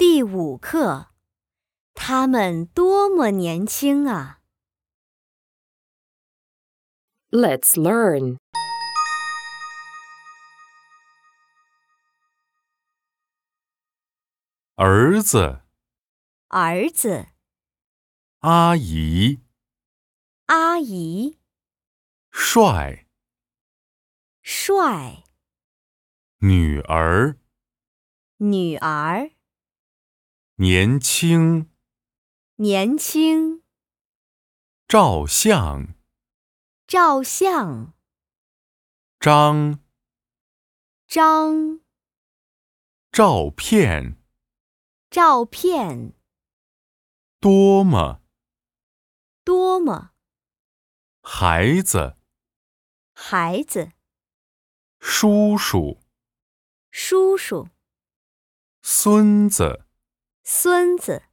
第5课，他们多么年轻啊！ Let's learn. 儿子、 儿子、 阿姨、 阿姨、 帅、 帅、 女儿、 女儿、 年轻、 年轻、 照相、 照相、 张、 张、 照片、 照片、 多么、 多么、 孩子、 孩子、 叔叔、 叔叔、 孙子。 孙子。